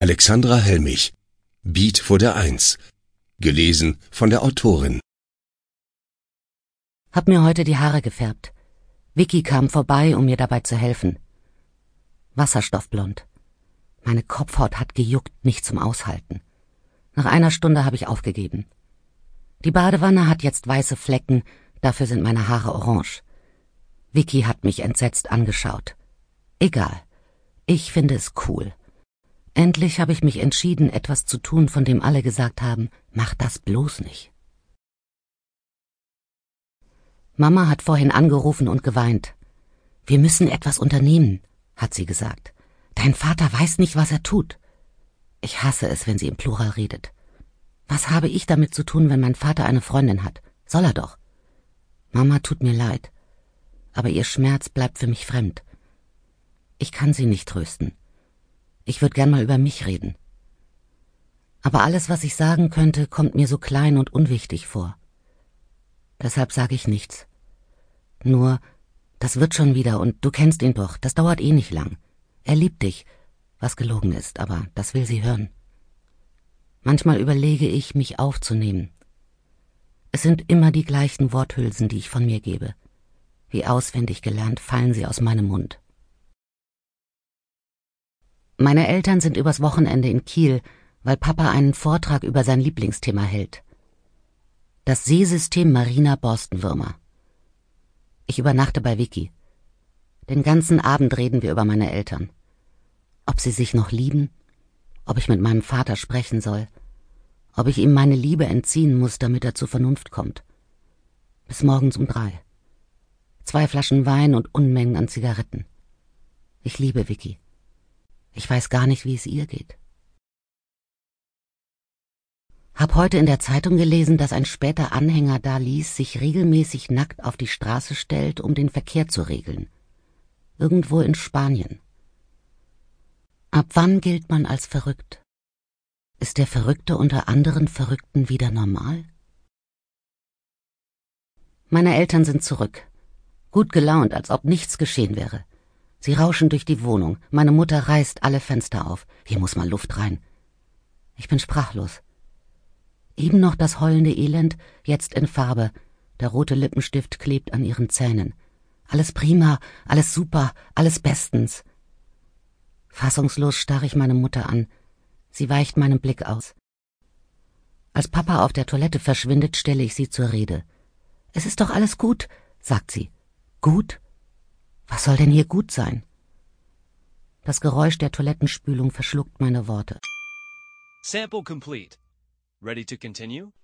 Alexandra Helmich. Beat vor der Eins. Gelesen von der Autorin. Hab mir heute die Haare gefärbt. Vicky kam vorbei, um mir dabei zu helfen. Wasserstoffblond. Meine Kopfhaut hat gejuckt, nicht zum Aushalten. Nach einer Stunde habe ich aufgegeben. Die Badewanne hat jetzt weiße Flecken, dafür sind meine Haare orange. Vicky hat mich entsetzt angeschaut. Egal. Ich finde es cool. Endlich habe ich mich entschieden, etwas zu tun, von dem alle gesagt haben, mach das bloß nicht. Mama hat vorhin angerufen und geweint. Wir müssen etwas unternehmen, hat sie gesagt. Dein Vater weiß nicht, was er tut. Ich hasse es, wenn sie im Plural redet. Was habe ich damit zu tun, wenn mein Vater eine Freundin hat? Soll er doch. Mama tut mir leid, aber ihr Schmerz bleibt für mich fremd. Ich kann sie nicht trösten. Ich würde gern mal über mich reden. Aber alles, was ich sagen könnte, kommt mir so klein und unwichtig vor. Deshalb sage ich nichts. Nur, das wird schon wieder und du kennst ihn doch, das dauert eh nicht lang. Er liebt dich, was gelogen ist, aber das will sie hören. Manchmal überlege ich, mich aufzunehmen. Es sind immer die gleichen Worthülsen, die ich von mir gebe. Wie auswendig gelernt fallen sie aus meinem Mund. Meine Eltern sind übers Wochenende in Kiel, weil Papa einen Vortrag über sein Lieblingsthema hält. Das Seesystem mariner Borstenwürmer. Ich übernachte bei Vicky. Den ganzen Abend reden wir über meine Eltern. Ob sie sich noch lieben, ob ich mit meinem Vater sprechen soll, ob ich ihm meine Liebe entziehen muss, damit er zur Vernunft kommt. Bis morgens um 3. 2 Flaschen Wein und Unmengen an Zigaretten. Ich liebe Vicky. Ich weiß gar nicht, wie es ihr geht. Hab heute in der Zeitung gelesen, dass ein später Anhänger Dalis sich regelmäßig nackt auf die Straße stellt, um den Verkehr zu regeln. Irgendwo in Spanien. Ab wann gilt man als verrückt? Ist der Verrückte unter anderen Verrückten wieder normal? Meine Eltern sind zurück. Gut gelaunt, als ob nichts geschehen wäre. Sie rauschen durch die Wohnung. Meine Mutter reißt alle Fenster auf. Hier muss mal Luft rein. Ich bin sprachlos. Eben noch das heulende Elend, jetzt in Farbe. Der rote Lippenstift klebt an ihren Zähnen. Alles prima, alles super, alles bestens. Fassungslos starre ich meine Mutter an. Sie weicht meinem Blick aus. Als Papa auf der Toilette verschwindet, stelle ich sie zur Rede. Es ist doch alles gut, sagt sie. Gut? Was soll denn hier gut sein? Das Geräusch der Toilettenspülung verschluckt meine Worte. Sample complete. Ready to continue?